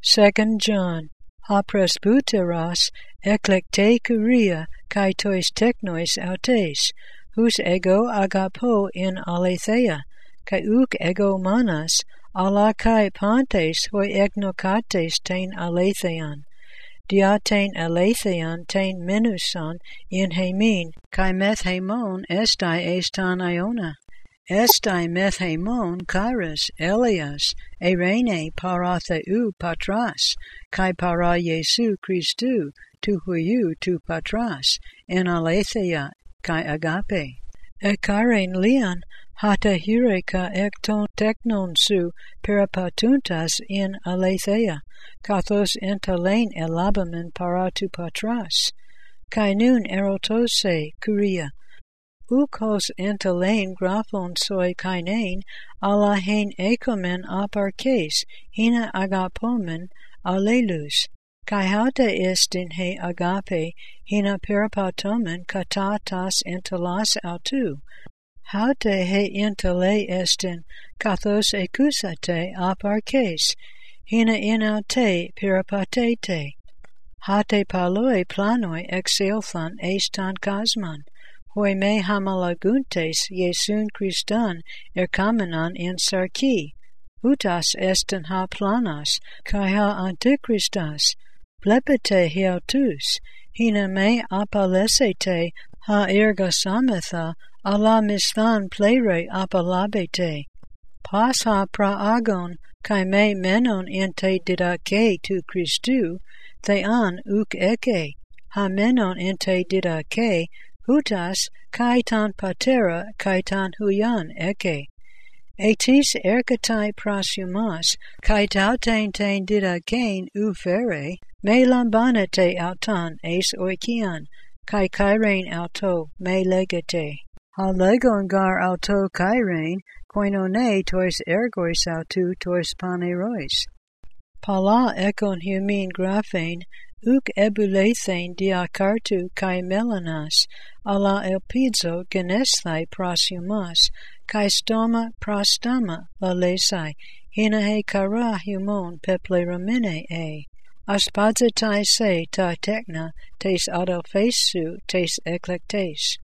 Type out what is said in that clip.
2 John. Ha presbyteros eklekte kuria kai tois technois autes, hus ego agapo in aletheia, kai uk ego manas, ala kai pantes hoi egnokates tein aletheian. Dia tein aletheian tein menusan in hemin, kai methemon estai estan iona. Estai methemon kairos Elias, erene paratheu patras, kai para Jesu Christu, tu huiu tu patras, en aletheia kai agape. Ekaren lian, hata hireka ekton teknon su peripatuntas in aletheia, kathos entalein elabamen para tu patras, kai nun erotose kuria. Ukos entalein graphon soi kainein, ala hein ekomen aparkes, hina agapomen alelus, kai hauta estin he agape, hina peripatomen kata tas entalas autu, hauta he entale estin, kathos ekusate aparkes, hina inaute peripatete, hate paloi planoi exelthan estan kasman, hoi me hamalaguntes Iesun Christan erkamenan in sarki, utas esten ha planas, kai ha antikristas, plepete hiautus, hina me apalesete ha ergasametha, ala misthan plere apalabete, pas ha praagon, kai me menon ente didake tu Christu, thean uk eke, ha menon ente didake, hutas kai tan patera kai tan huyan eke. Etis erkatai prasumas kai tauten ten didakain ufere, me lambanete autan es oikian, kai kairein auto me legate. Ha legon gar auto kairein, koinone tois ergois autu tois panerois. Pala ekon humin graphein, uk ebulethen diakartu kai melanas, ala elpidzo genesthai prasumas, kai stoma prastama lalesai, hina he kara humon pepleramine e. Aspadzetai se ta tekna tes adelphesu tes eklektes.